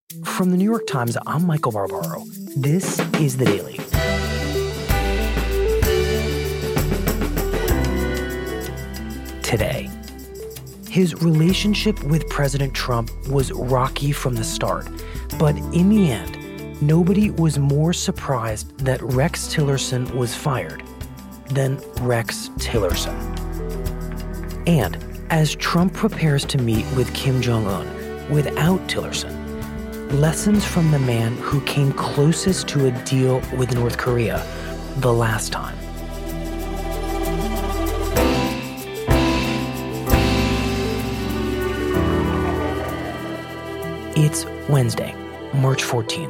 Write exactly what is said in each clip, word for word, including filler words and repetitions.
From the New York Times, I'm Michael Barbaro. This is The Daily. Today, his relationship with President Trump was rocky from the start, but in the end, nobody was more surprised that Rex Tillerson was fired than Rex Tillerson. And as Trump prepares to meet with Kim Jong-un without Tillerson, lessons from the man who came closest to a deal with North Korea the last time. It's Wednesday, March fourteenth.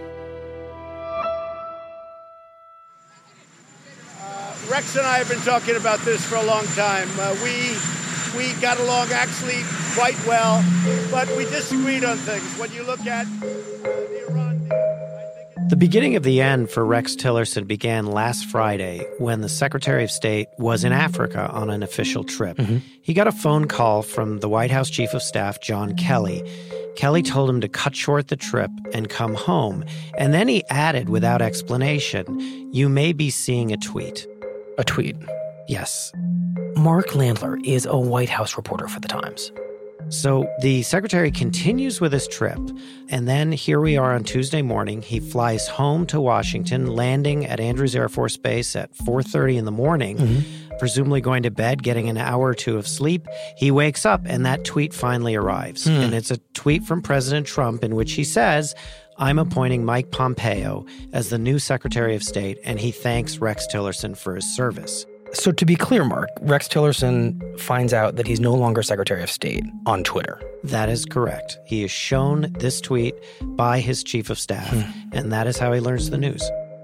Uh, Rex and I have been talking about this for a long time. Uh, we we got along actually quite well, but we disagreed on things. When you look at uh, the Iran deal, I think it's... The beginning of the end for Rex Tillerson began last Friday when the Secretary of State was in Africa on an official trip. Mm-hmm. He got a phone call from the White House Chief of Staff, John Kelly. Kelly told him to cut short the trip and come home. And then he added, without explanation, "You may be seeing a tweet." A tweet? Yes. Mark Landler is a White House reporter for The Times. So the secretary continues with his trip, and then here we are on Tuesday morning. He flies home to Washington, landing at Andrews Air Force Base at four thirty in the morning, mm-hmm. presumably going to bed, getting an hour or two of sleep. He wakes up, and that tweet finally arrives. Mm. And it's a tweet from President Trump in which he says, "I'm appointing Mike Pompeo as the new Secretary of State," and he thanks Rex Tillerson for his service. So to be clear, Mark, Rex Tillerson finds out that he's no longer Secretary of State on Twitter. That is correct. He is shown this tweet by his chief of staff, hmm. and that is how he learns the news.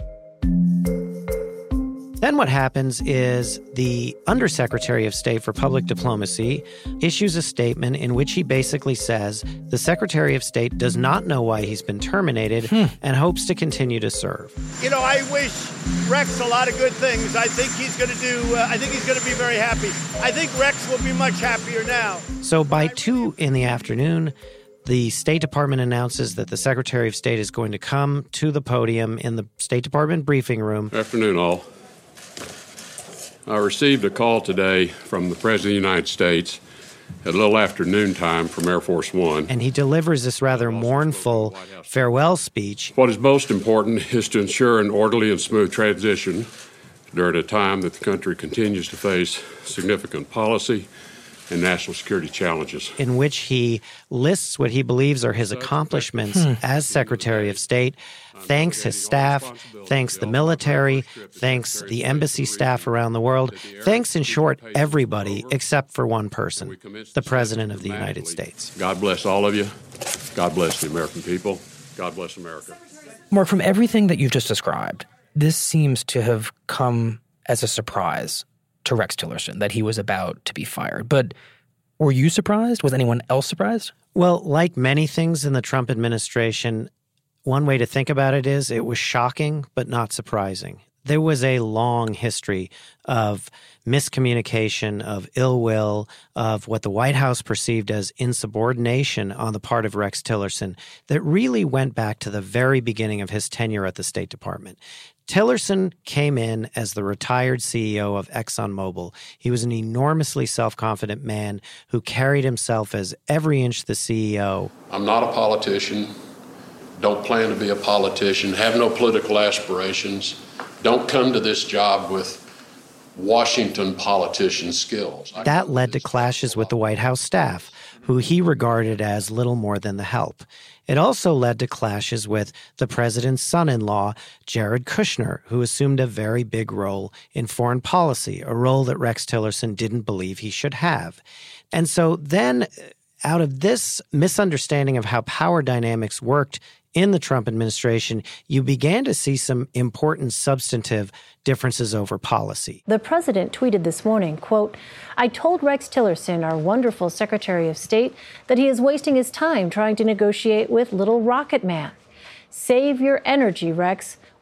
Then what happens is the Undersecretary of State for Public Diplomacy issues a statement in which he basically says the Secretary of State does not know why he's been terminated hmm. and hopes to continue to serve. You know, I wish Rex a lot of good things. I think he's going to do, uh, I think he's going to be very happy. I think Rex will be much happier now. So by two in the afternoon, the State Department announces that the Secretary of State is going to come to the podium in the State Department briefing room. Good afternoon, all. I received a call today from the President of the United States at a little after noontime from Air Force One. And he delivers this rather mournful farewell speech. What is most important is to ensure an orderly and smooth transition during a time that the country continues to face significant policy and national security challenges. In which he lists what he believes are his accomplishments hmm. as Secretary of State, thanks his staff, thanks the military, thanks the embassy staff around the world, thanks, in short, everybody except for one person, the President of the United States. God bless all of you. God bless the American people. God bless America. Mark, from everything that you've just described, this seems to have come as a surprise to Rex Tillerson that he was about to be fired. But were you surprised? Was anyone else surprised? Well, like many things in the Trump administration, one way to think about it is it was shocking but not surprising. There was a long history of miscommunication, of ill will, of what the White House perceived as insubordination on the part of Rex Tillerson that really went back to the very beginning of his tenure at the State Department. Tillerson came in as the retired C E O of ExxonMobil. He was an enormously self-confident man who carried himself as every inch the C E O. I'm not a politician. Don't plan to be a politician. Have no political aspirations. Don't come to this job with Washington politician skills. That led to clashes with the White House staff, who he regarded as little more than the help. It also led to clashes with the president's son-in-law, Jared Kushner, who assumed a very big role in foreign policy, a role that Rex Tillerson didn't believe he should have. And so then, out of this misunderstanding of how power dynamics worked in the Trump administration, you began to see some important substantive differences over policy. The president tweeted this morning, quote, "I told Rex Tillerson, our wonderful Secretary of State, that he is wasting his time trying to negotiate with little rocket man. Save your energy, Rex.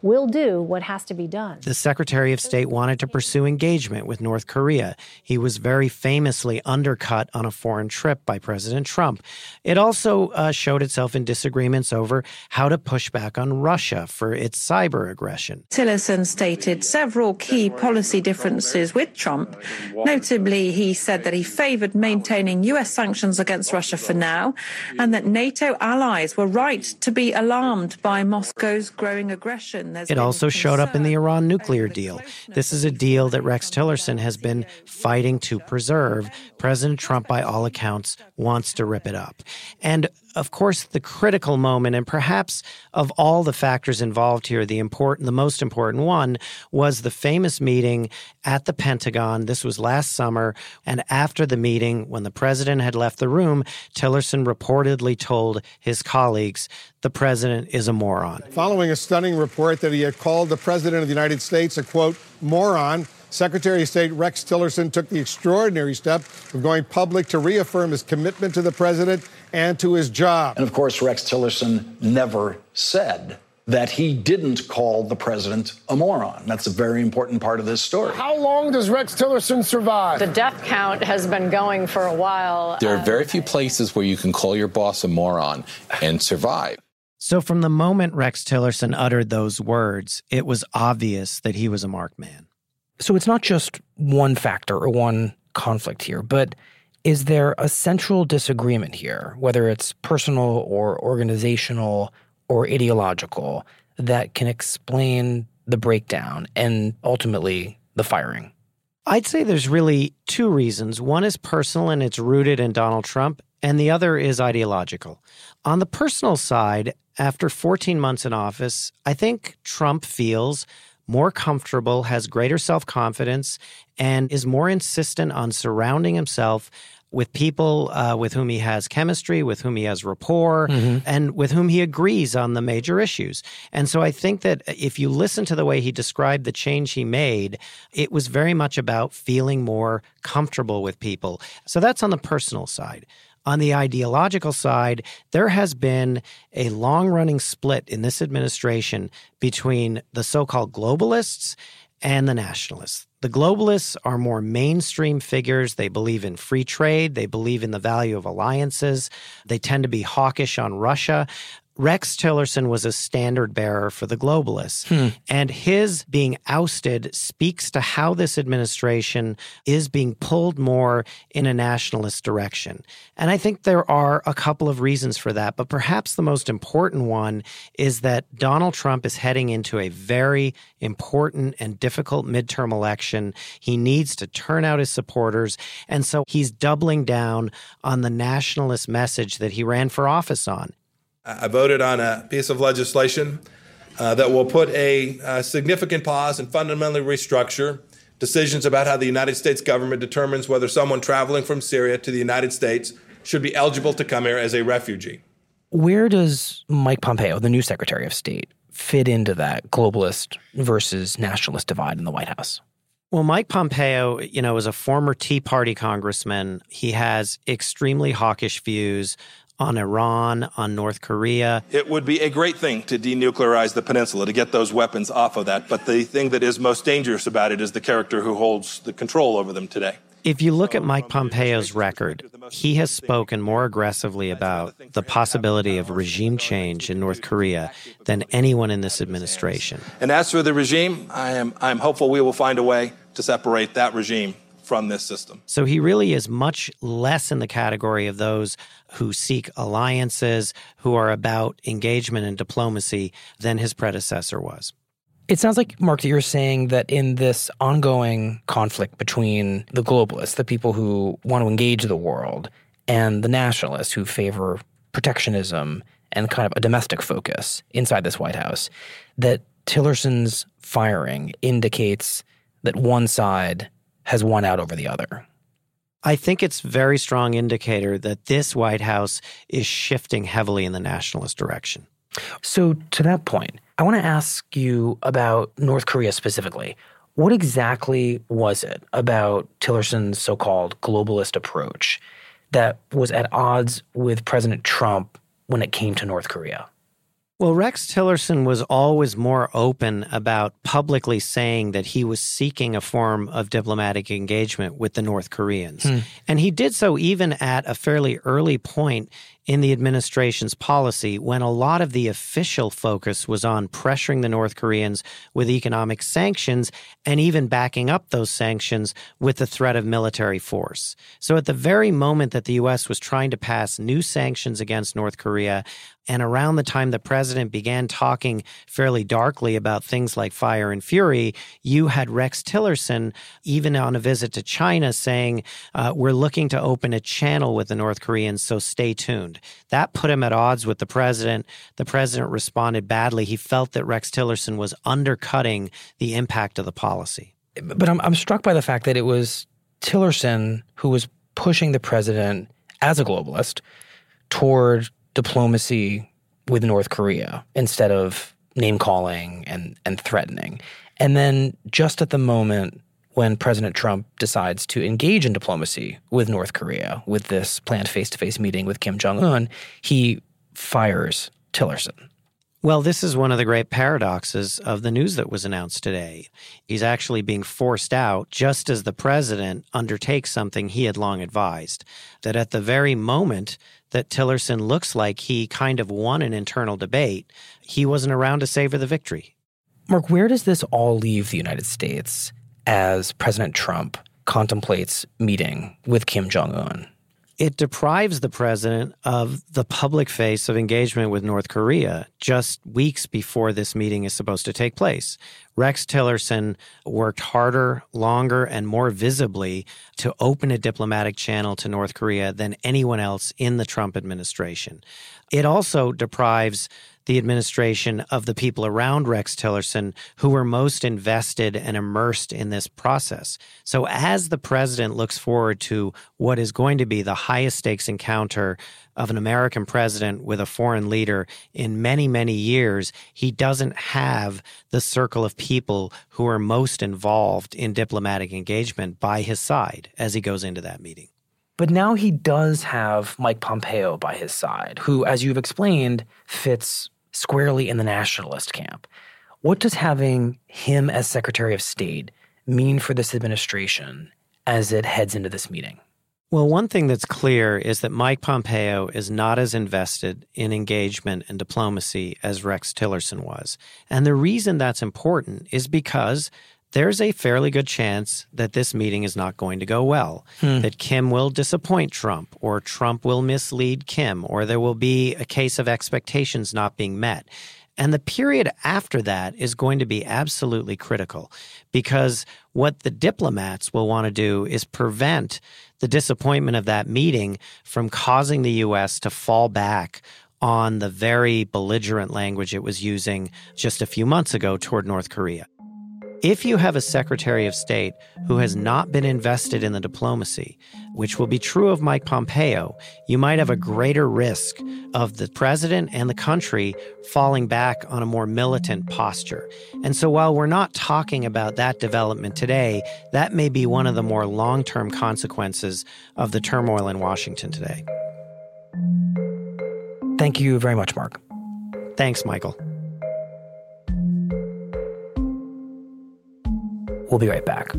will do what has to be done. The Secretary of State wanted to pursue engagement with North Korea. He was very famously undercut on a foreign trip by President Trump. It also uh, showed itself in disagreements over how to push back on Russia for its cyber aggression. Tillerson stated several key policy differences with Trump. Notably, he said that he favored maintaining U S sanctions against Russia for now, and that NATO allies were right to be alarmed by Moscow's growing aggression. There's it also showed up in the Iran nuclear deal. This is a deal that Rex Tillerson has been fighting to preserve. President Trump, by all accounts, wants to rip it up. And of course, the critical moment, and perhaps of all the factors involved here, the important, the most important one was the famous meeting at the Pentagon. This was last summer. And after the meeting, when the president had left the room, Tillerson reportedly told his colleagues, the president is a moron. Following a stunning report that he had called the president of the United States a, quote, moron, Secretary of State Rex Tillerson took the extraordinary step of going public to reaffirm his commitment to the president and to his job. And of course, Rex Tillerson never said that he didn't call the president a moron. That's a very important part of this story. How long does Rex Tillerson survive? The death count has been going for a while. There are very few places where you can call your boss a moron and survive. So from the moment Rex Tillerson uttered those words, it was obvious that he was a marked man. So it's not just one factor or one conflict here, but is there a central disagreement here, whether it's personal or organizational or ideological, that can explain the breakdown and ultimately the firing? I'd say there's really two reasons. One is personal and it's rooted in Donald Trump, and the other is ideological. On the personal side, after fourteen months in office, I think Trump feels more comfortable, has greater self-confidence, and is more insistent on surrounding himself with people uh, with whom he has chemistry, with whom he has rapport, mm-hmm. and with whom he agrees on the major issues. And so I think that if you listen to the way he described the change he made, it was very much about feeling more comfortable with people. So that's on the personal side. On the ideological side, there has been a long-running split in this administration between the so-called globalists and the nationalists. The globalists are more mainstream figures. They believe in free trade. They believe in the value of alliances. They tend to be hawkish on Russia. Rex Tillerson was a standard bearer for the globalists. Hmm. And his being ousted speaks to how this administration is being pulled more in a nationalist direction. And I think there are a couple of reasons for that. But perhaps the most important one is that Donald Trump is heading into a very important and difficult midterm election. He needs to turn out his supporters. And so he's doubling down on the nationalist message that he ran for office on. I voted on a piece of legislation uh, that will put a, a significant pause and fundamentally restructure decisions about how the United States government determines whether someone traveling from Syria to the United States should be eligible to come here as a refugee. Where does Mike Pompeo, the new Secretary of State, fit into that globalist versus nationalist divide in the White House? Well, Mike Pompeo, you know, is a former Tea Party congressman. He has extremely hawkish views on Iran, on North Korea. It would be a great thing to denuclearize the peninsula, to get those weapons off of that. But the thing that is most dangerous about it is the character who holds the control over them today. If you look at Mike Pompeo's record, he has spoken more aggressively about the possibility of regime change in North Korea than anyone in this administration. And as for the regime, I am I'm hopeful we will find a way to separate that regime from this system. So he really is much less in the category of those who seek alliances, who are about engagement and diplomacy than his predecessor was. It sounds like, Mark, that you're saying that in this ongoing conflict between the globalists, the people who want to engage the world, and the nationalists who favor protectionism and kind of a domestic focus inside this White House, that Tillerson's firing indicates that one side has won out over the other. I think it's a very strong indicator that this White House is shifting heavily in the nationalist direction. So to that point, I want to ask you about North Korea specifically. What exactly was it about Tillerson's so-called globalist approach that was at odds with President Trump when it came to North Korea? Well, Rex Tillerson was always more open about publicly saying that he was seeking a form of diplomatic engagement with the North Koreans. Hmm. And he did so even at a fairly early point in the administration's policy when a lot of the official focus was on pressuring the North Koreans with economic sanctions and even backing up those sanctions with the threat of military force. So at the very moment that the U S was trying to pass new sanctions against North Korea, and around the time the president began talking fairly darkly about things like fire and fury, you had Rex Tillerson, even on a visit to China, saying, uh, we're looking to open a channel with the North Koreans, so stay tuned. That put him at odds with the president. The president responded badly. He felt that Rex Tillerson was undercutting the impact of the policy. But I'm, I'm struck by the fact that it was Tillerson who was pushing the president as a globalist toward diplomacy with North Korea instead of name-calling and, and threatening. And then just at the moment when President Trump decides to engage in diplomacy with North Korea, with this planned face-to-face meeting with Kim Jong-un, he fires Tillerson. Well, this is one of the great paradoxes of the news that was announced today. He's actually being forced out just as the president undertakes something he had long advised, that at the very moment that Tillerson looks like he kind of won an internal debate, he wasn't around to savor the victory. Mark, where does this all leave the United States as President Trump contemplates meeting with Kim Jong-un? It deprives the president of the public face of engagement with North Korea just weeks before this meeting is supposed to take place. Rex Tillerson worked harder, longer, and more visibly to open a diplomatic channel to North Korea than anyone else in the Trump administration. It also deprives the administration of the people around Rex Tillerson who were most invested and immersed in this process. So as the president looks forward to what is going to be the highest stakes encounter of an American president with a foreign leader in many, many years, he doesn't have the circle of people who are most involved in diplomatic engagement by his side as he goes into that meeting. But now he does have Mike Pompeo by his side, who, as you've explained, fits squarely in the nationalist camp. What does having him as Secretary of State mean for this administration as it heads into this meeting? Well, one thing that's clear is that Mike Pompeo is not as invested in engagement and diplomacy as Rex Tillerson was. And the reason that's important is because there's a fairly good chance that this meeting is not going to go well, hmm. that Kim will disappoint Trump, or Trump will mislead Kim, or there will be a case of expectations not being met. And the period after that is going to be absolutely critical, because what the diplomats will want to do is prevent the disappointment of that meeting from causing the U S to fall back on the very belligerent language it was using just a few months ago toward North Korea. If you have a Secretary of State who has not been invested in the diplomacy, which will be true of Mike Pompeo, you might have a greater risk of the president and the country falling back on a more militant posture. And so while we're not talking about that development today, that may be one of the more long-term consequences of the turmoil in Washington today. Thank you very much, Mark. Thanks, Michael. We'll be right back.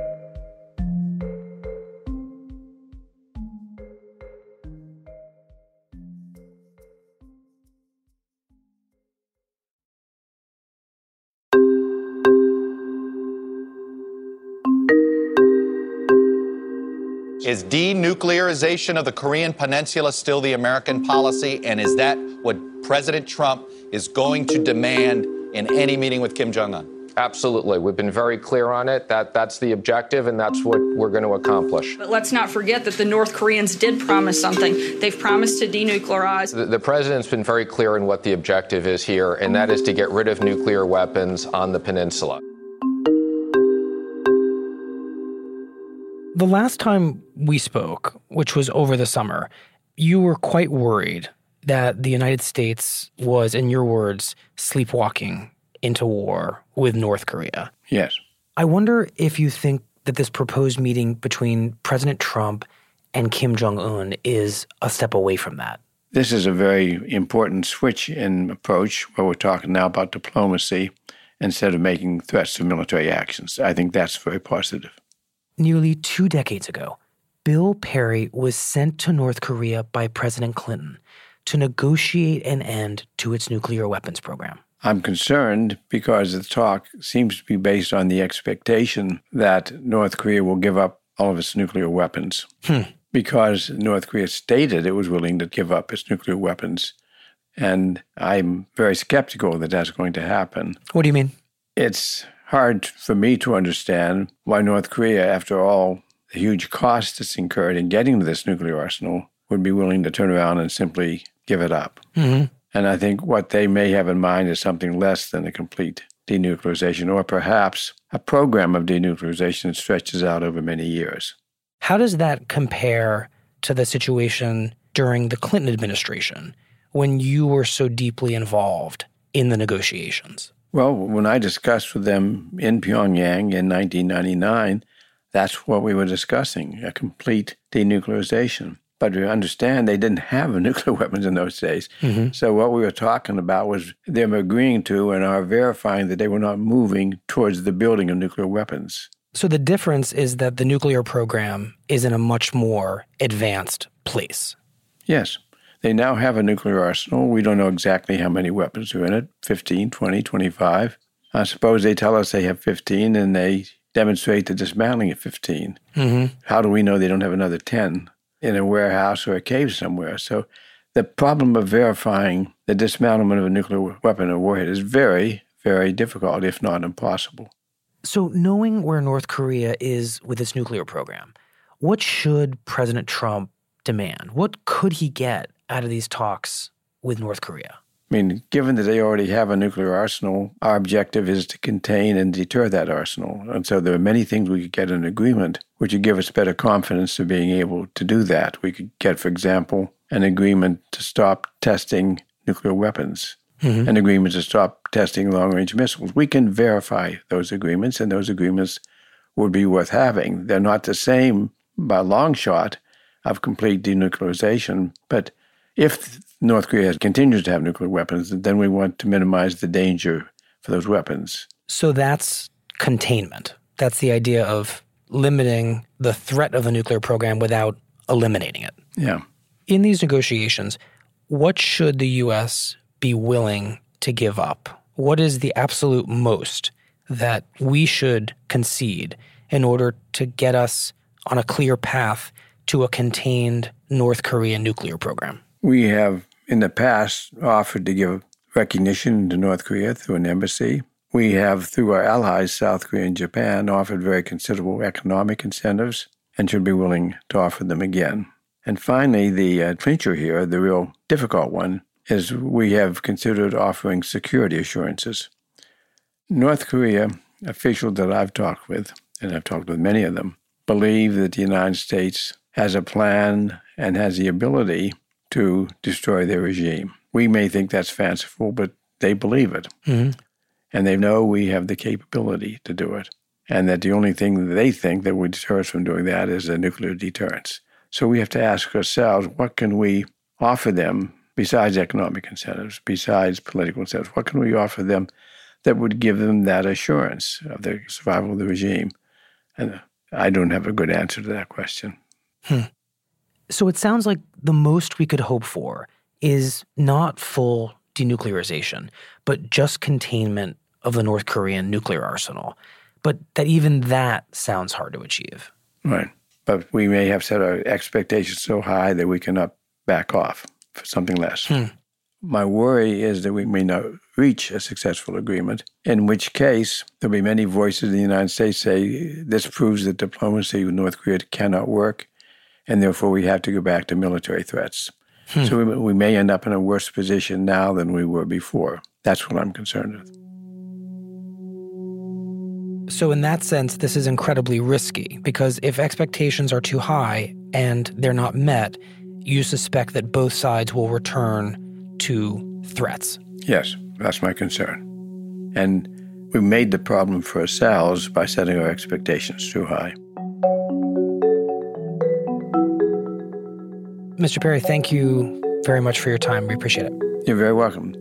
Is denuclearization of the Korean Peninsula still the American policy? And is that what President Trump is going to demand in any meeting with Kim Jong-un? Absolutely. We've been very clear on it. That that's the objective, and that's what we're going to accomplish. But let's not forget that the North Koreans did promise something. They've promised to denuclearize. The, the president's been very clear in what the objective is here, and that is to get rid of nuclear weapons on the peninsula. The last time we spoke, which was over the summer, you were quite worried that the United States was, in your words, sleepwalking into war with North Korea. Yes. I wonder if you think that this proposed meeting between President Trump and Kim Jong-un is a step away from that. This is a very important switch in approach where we're talking now about diplomacy instead of making threats to military actions. I think that's very positive. Nearly two decades ago, Bill Perry was sent to North Korea by President Clinton to negotiate an end to its nuclear weapons program. I'm concerned because the talk seems to be based on the expectation that North Korea will give up all of its nuclear weapons. Hmm. Because North Korea stated it was willing to give up its nuclear weapons. And I'm very skeptical that that's going to happen. What do you mean? It's hard for me to understand why North Korea, after all the huge cost that's incurred in getting to this nuclear arsenal, would be willing to turn around and simply give it up. Mm-hmm. And I think what they may have in mind is something less than a complete denuclearization, or perhaps a program of denuclearization that stretches out over many years. How does that compare to the situation during the Clinton administration when you were so deeply involved in the negotiations? Well, when I discussed with them in Pyongyang in nineteen ninety-nine, that's what we were discussing, a complete denuclearization. But we understand they didn't have nuclear weapons in those days. Mm-hmm. So what we were talking about was them agreeing to and are verifying that they were not moving towards the building of nuclear weapons. So the difference is that the nuclear program is in a much more advanced place. Yes. They now have a nuclear arsenal. We don't know exactly how many weapons are in it, fifteen, twenty, twenty-five. I suppose they tell us they have fifteen and they demonstrate the dismantling of fifteen. Mm-hmm. How do we know they don't have another ten in a warehouse or a cave somewhere? So the problem of verifying the dismantlement of a nuclear weapon or warhead is very, very difficult, if not impossible. So knowing where North Korea is with its nuclear program, what should President Trump demand? What could he get out of these talks with North Korea? I mean, given that they already have a nuclear arsenal, our objective is to contain and deter that arsenal. And so there are many things we could get in agreement which would give us better confidence of being able to do that. We could get, for example, an agreement to stop testing nuclear weapons, mm-hmm. an agreement to stop testing long-range missiles. We can verify those agreements, and those agreements would be worth having. They're not the same by a long shot of complete denuclearization, but if North Korea continues to have nuclear weapons, then we want to minimize the danger for those weapons. So that's containment. That's the idea of limiting the threat of a nuclear program without eliminating it. Yeah. In these negotiations, what should the U S be willing to give up? What is the absolute most that we should concede in order to get us on a clear path to a contained North Korean nuclear program? We have, in the past, offered to give recognition to North Korea through an embassy. We have, through our allies, South Korea and Japan, offered very considerable economic incentives and should be willing to offer them again. And finally, the uh, clincher here, the real difficult one, is we have considered offering security assurances. North Korea officials that I've talked with, and I've talked with many of them, believe that the United States has a plan and has the ability to destroy their regime. We may think that's fanciful, but they believe it. Mm-hmm. And they know we have the capability to do it. And that the only thing that they think that would deter us from doing that is a nuclear deterrence. So we have to ask ourselves, what can we offer them besides economic incentives, besides political incentives? What can we offer them that would give them that assurance of the survival of the regime? And I don't have a good answer to that question. Hmm. So it sounds like the most we could hope for is not full denuclearization, but just containment of the North Korean nuclear arsenal. But that even that sounds hard to achieve. Right. But we may have set our expectations so high that we cannot back off for something less. Hmm. My worry is that we may not reach a successful agreement, in which case there'll be many voices in the United States say this proves that diplomacy with North Korea cannot work, and therefore we have to go back to military threats. Hmm. So we, we may end up in a worse position now than we were before. That's what I'm concerned with. So in that sense, this is incredibly risky, because if expectations are too high and they're not met, you suspect that both sides will return to threats. Yes, that's my concern. And we made the problem for ourselves by setting our expectations too high. Mister Perry, thank you very much for your time. We appreciate it. You're very welcome.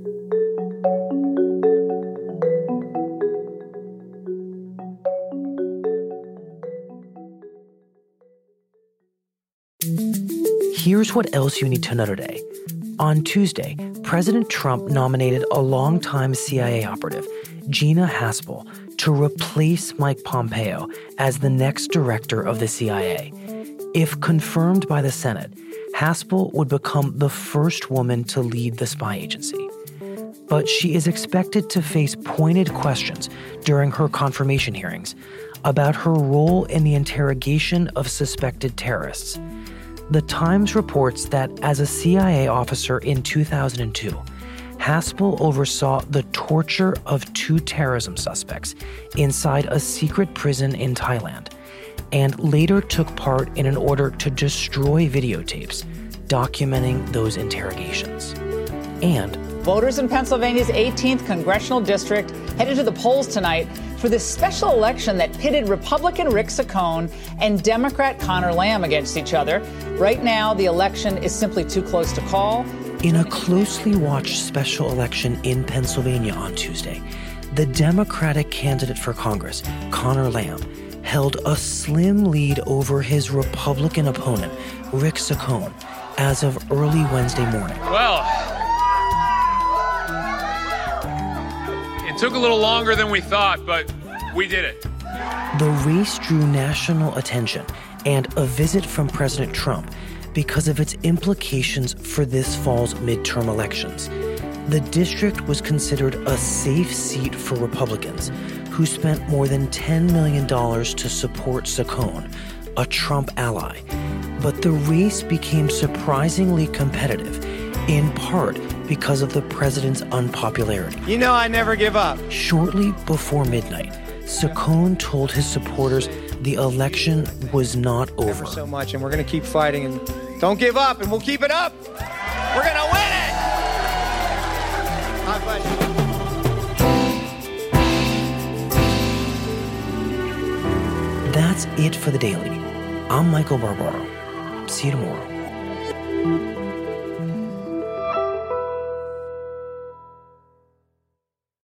Here's what else you need to know today. On Tuesday, President Trump nominated a longtime C I A operative, Gina Haspel, to replace Mike Pompeo as the next director of the C I A. If confirmed by the Senate, Haspel would become the first woman to lead the spy agency. But she is expected to face pointed questions during her confirmation hearings about her role in the interrogation of suspected terrorists. The Times reports that as a C I A officer in two thousand two, Haspel oversaw the torture of two terrorism suspects inside a secret prison in Thailand, and later took part in an order to destroy videotapes documenting those interrogations. And voters in Pennsylvania's eighteenth congressional district headed to the polls tonight for this special election that pitted Republican Rick Saccone and Democrat Conor Lamb against each other. Right now, the election is simply too close to call. In a closely watched special election in Pennsylvania on Tuesday, the Democratic candidate for Congress, Conor Lamb, held a slim lead over his Republican opponent, Rick Saccone, as of early Wednesday morning. Well, it took a little longer than we thought, but we did it. The race drew national attention and a visit from President Trump because of its implications for this fall's midterm elections. The district was considered a safe seat for Republicans, who spent more than ten million dollars to support Saccone, a Trump ally. But the race became surprisingly competitive, in part because of the president's unpopularity. You know I never give up. Shortly before midnight, Saccone told his supporters the election was not over. So much, and we're going to keep fighting, and don't give up, and we'll keep it up. We're going to win it. God bless you. That's it for the Daily. I'm Michael Barbaro. See you tomorrow.